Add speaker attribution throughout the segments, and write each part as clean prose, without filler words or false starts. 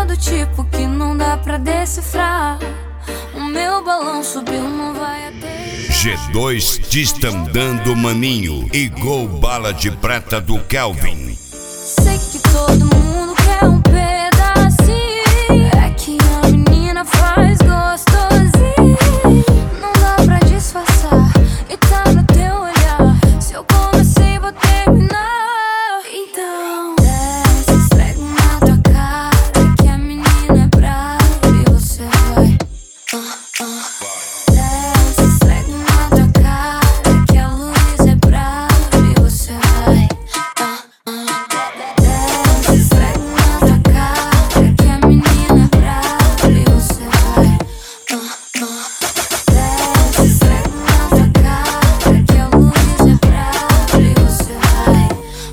Speaker 1: sou do tipo que não dá pra decifrar. O meu balão subiu, não vai até.
Speaker 2: G2 destandando maninho e gol bala de prata do Kelvin.
Speaker 1: Sei que todo mundo quer um pedacinho. É que a menina faz gostosinho. Não dá pra disfarçar e tá no teu olhar. Se eu comecei, vou terminar. Então desce, esfrega na tua cara que a menina é brava e você vai. Desce, esfrega na tua cara que a luz é brava e você vai. Desce, esfrega na tua cara que a menina é brava e você vai. Desce, esfrega na tua cara que a luz é brava e você vai.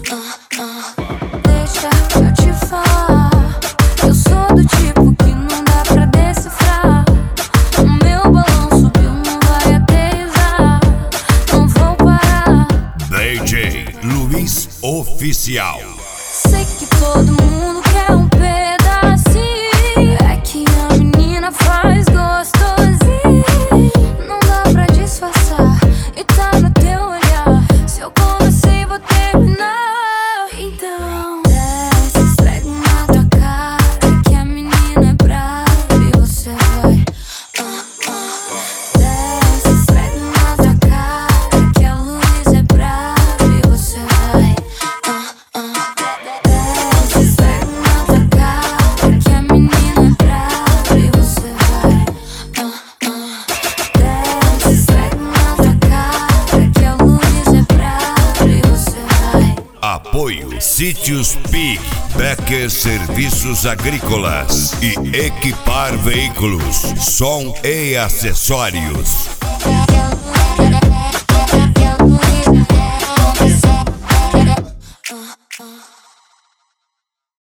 Speaker 1: Deixa eu te falar, eu sou do tipo que não dá pra decifrar. O meu balão subiu, não vai aterrissar. Não vou parar.
Speaker 2: DJ Luiz Oficial.
Speaker 1: Sei que todo mundo quer um pedacinho. É que a menina faz gostosinho. Não dá pra disfarçar e tá no teu olhar. Se eu comecei, vou terminar. Então desce, esfrega na tua cara que a menina é brava e você vai. Desce, esfrega na tua cara que a luz é brava e você vai. Desce, esfrega na tua cara que a menina é brava e você vai. Desce, esfrega na tua cara que a luz é brava e você vai.
Speaker 2: Apoio Sítios Pig, Becker Serviços Agrícolas e Equipar Veículos, som e acessórios.